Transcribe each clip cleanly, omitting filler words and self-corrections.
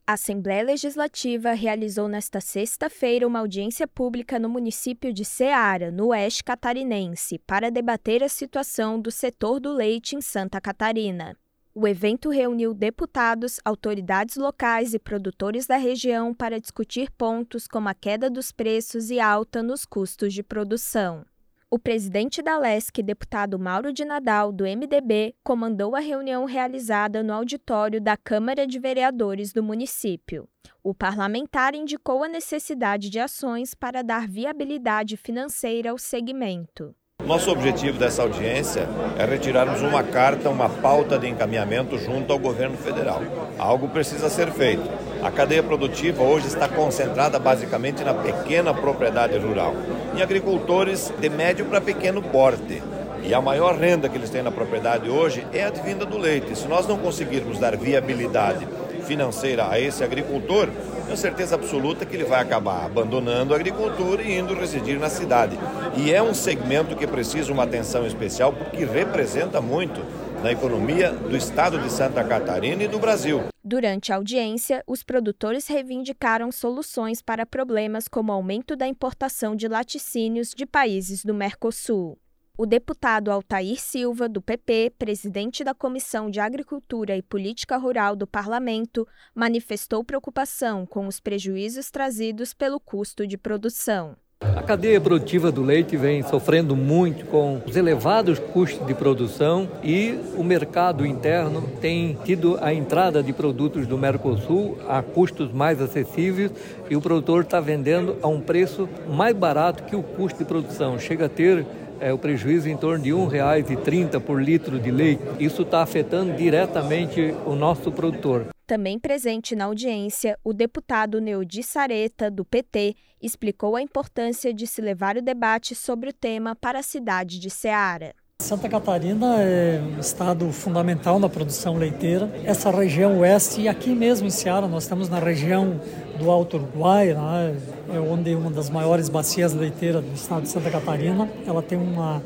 A Assembleia Legislativa realizou nesta sexta-feira uma audiência pública no município de Ceará, no oeste catarinense, para debater a situação do setor do leite em Santa Catarina. O evento reuniu deputados, autoridades locais e produtores da região para discutir pontos como a queda dos preços e alta nos custos de produção. O presidente da LESC, deputado Mauro de Nadal, do MDB, comandou a reunião realizada no auditório da Câmara de Vereadores do município. O parlamentar indicou a necessidade de ações para dar viabilidade financeira ao segmento. Nosso objetivo dessa audiência é retirarmos uma carta, uma pauta de encaminhamento junto ao governo federal. Algo precisa ser feito. A cadeia produtiva hoje está concentrada basicamente na pequena propriedade rural, em agricultores de médio para pequeno porte. E a maior renda que eles têm na propriedade hoje é a advinda do leite. Se nós não conseguirmos dar viabilidade financeira a esse agricultor, tenho certeza absoluta que ele vai acabar abandonando a agricultura e indo residir na cidade. E é um segmento que precisa uma atenção especial porque representa muito na economia do estado de Santa Catarina e do Brasil. Durante a audiência, os produtores reivindicaram soluções para problemas como o aumento da importação de laticínios de países do Mercosul. O deputado Altair Silva, do PP, presidente da Comissão de Agricultura e Política Rural do Parlamento, manifestou preocupação com os prejuízos trazidos pelo custo de produção. A cadeia produtiva do leite vem sofrendo muito com os elevados custos de produção e o mercado interno tem tido a entrada de produtos do Mercosul a custos mais acessíveis e o produtor está vendendo a um preço mais barato que o custo de produção. Chega a ter o prejuízo em torno de R$ 1,30 por litro de leite. Isso está afetando diretamente o nosso produtor. Também presente na audiência, o deputado Neudi Sareta, do PT, explicou a importância de se levar o debate sobre o tema para a cidade de Ceará. Santa Catarina é um estado fundamental na produção leiteira. Essa região oeste, e aqui mesmo em Ceará, nós estamos na região do Alto Uruguai, né, onde uma das maiores bacias leiteiras do estado de Santa Catarina. Ela tem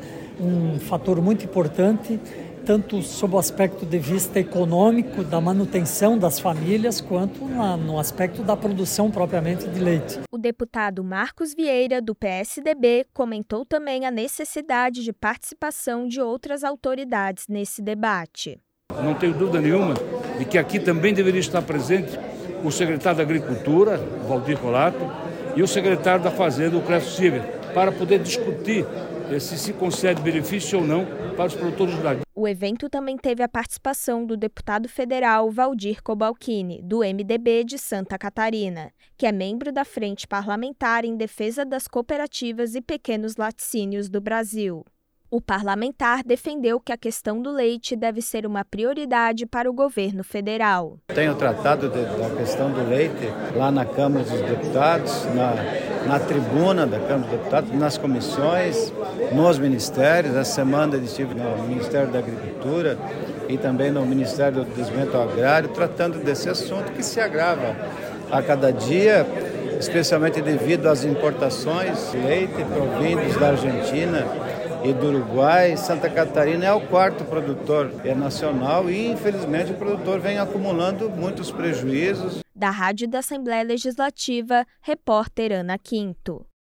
um fator muito importante, tanto sob o aspecto de vista econômico, da manutenção das famílias, quanto no aspecto da produção propriamente de leite. O deputado Marcos Vieira, do PSDB, comentou também a necessidade de participação de outras autoridades nesse debate. Não tenho dúvida nenhuma de que aqui também deveria estar presente o secretário da Agricultura, Valdir Colato, e o secretário da Fazenda, o Clécio Silva, para poder discutir se concede benefício ou não para os produtores rurais. O evento também teve a participação do deputado federal Valdir Cobalcini, do MDB de Santa Catarina, que é membro da Frente Parlamentar em Defesa das Cooperativas e Pequenos Laticínios do Brasil. O parlamentar defendeu que a questão do leite deve ser uma prioridade para o governo federal. Tenho tratado da questão do leite lá na Câmara dos Deputados, na tribuna da Câmara dos Deputados, nas comissões, nos ministérios. Essa semana eu estive no Ministério da Agricultura e também no Ministério do Desenvolvimento Agrário, tratando desse assunto que se agrava a cada dia, especialmente devido às importações de leite provindos da Argentina e do Uruguai. Santa Catarina é o quarto produtor nacional e, infelizmente, o produtor vem acumulando muitos prejuízos. Da Rádio da Assembleia Legislativa, repórter Ana Quinto.